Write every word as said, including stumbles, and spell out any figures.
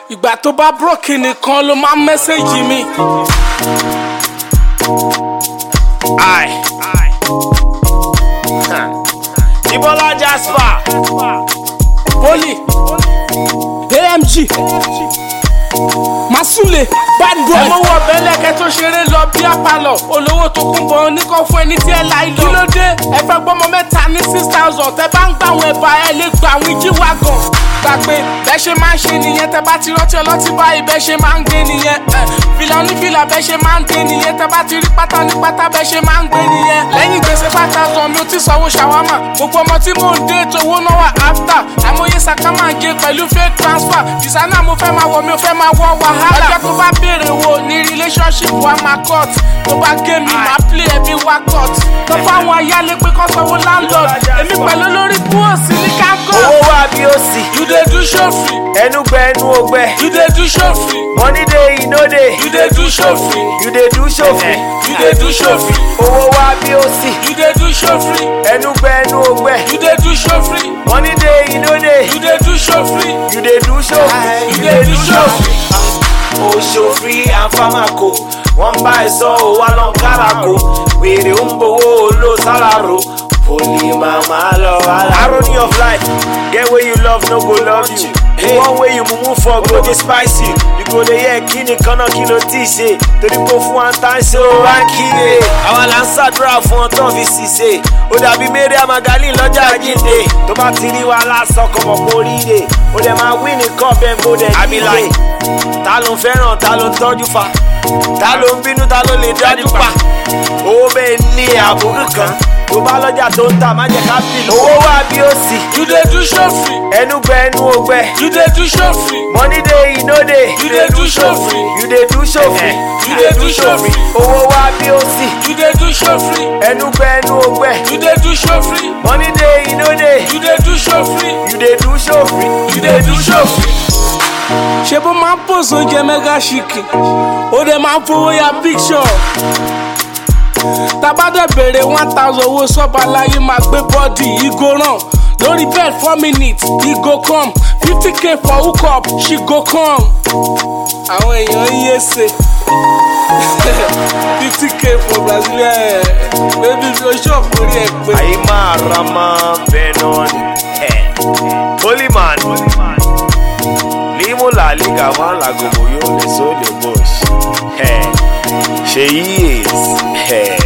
ìgbà tó bá broke nìkan ló máa mẹ́sẹ̀gì mi. Aye. Ibola Jasper. Poli. A M G. Masule. Bad boy. Ẹ mọ̀ wọ bẹ́lẹ̀kẹ́ tó ṣeré lọ bí apalọ̀. Olówó tó kún bọ̀ oníkan fún ẹni tí ẹ láì lọ. Kí ló dé? Ẹ fẹ́ gbọ́mọ mẹ́ta ní six thousand. Tẹ bá ń gbà àwọn ẹ̀bà ẹ lè gba àwọn ìjì wa gan. Gbàgbé bẹ́ẹ̀ ṣe máa ń ṣe nìyẹn. Tẹ bá ti rántí ọlọ́tí báyìí bẹ́ẹ̀ ṣe máa ń gbé nìyẹn. Fìlà onífìlà bẹ́ẹ̀ ṣe máa ń dé nìyẹn. Tẹ bá ti rí pátá ní pátá bẹ́ẹ̀ ṣe máa ń gbé nìyẹn. Lẹ́yìn gbèsè five thousand mi ò ti sanwó ṣàwámà. Gbogbo ọmọ tí mò ń dé tówó náà wà after. Àmọye sàkà máa ń gé pẹ̀lú fake transfer. Designer mo fẹ́ máa wọ̀ mi ò fẹ́ máa wọ̀ wàhálà. Ọjọ́ tó bá béèrè wo ní relationship wa máa cut. Tó bá gé mi máa play ẹbí wa cut. Tó fáwọn ayálégbé kan sanwó landlord. Èmi pẹ̀lú lórí búhòsì ní kákọ́. Owó wà bí ó sì. You dey do show free. Ẹnu gbẹ ẹnu ògbẹ. You dey do show free. Money dey e no dey. You dey do show free. You dey do show free. You dey do show free. Owó wà bí ó sì. You dey do show free. Ẹnu gbẹ ẹnu ògbẹ. You dey do show free. Money dey e no dey. You dey do show free. You dey do show free. You dey do show free. O show free and pharmaco. Wọ́n bá ẹ sọ ò wá lọ káràkó. Wèrè ń gbowó ló sálárò. Poli mama lọ wàhálà. Irony of life, get where you love no go love you. The one way you mumu for go dey spicy. You go dey hear kí ni kan náà kí ló ti ṣe. Torí kò fún wa tán ṣe ó wá kíre. Àwa là ń ṣàdúrà fún ọtọ́ fi ṣiṣẹ́. Ó dàbí Mary Magaline lọ́jà Àjíǹde. Tó bá ti rí wa lásán kọ̀mọ̀ kó rí de. Ó dẹ̀ máa wí nìkan bẹ́ẹ̀ bó dẹ̀ nílé. Ta ló ń fẹ́ràn, ta ló ń tọ́jú fa. Ta ló ń bínú, ta ló lè dájú pa. Owó bẹ́ẹ̀ ní àbúrò kan. Tó bá lọ́jà tó ń tà má jẹ́ ká bìlù. Owó wà bí ó sì. You dey do show free. Ẹnu gbẹ ẹnu ògbẹ. You dey do show free. Money dey e no dey. You dey do show free. You dey do show free. You dey do show free. Owó wà bí ó sì. You dey do show free. Ẹnu gbẹ ẹnu ògbẹ. You dey do show free. Money dey e no dey. You dey do show free. You dey do show free. You dey do show free. Ṣé bó máa ń pòsò oúnjẹ mẹ́gà ṣìkì? Ó dẹ̀ máa ń fowó ya picture. Tabadẹ bèrè one thousand owó sọ́ba láyé máa gbé bọ́ọ̀dì ìgò ràn. Lórí bed four minutes, he go come. fifty k for hook up, she go come. Àwọn èèyàn ń yé ṣe. fifty k for Brazilian. Baby fi oṣù ọ̀pọ̀rí ẹ̀ pé. Ayé máa ra máa bẹ̀ náà ni. Poliman. Limo la liga wọn làgòmò yóò lè so lè bush. Ṣé yí èsì?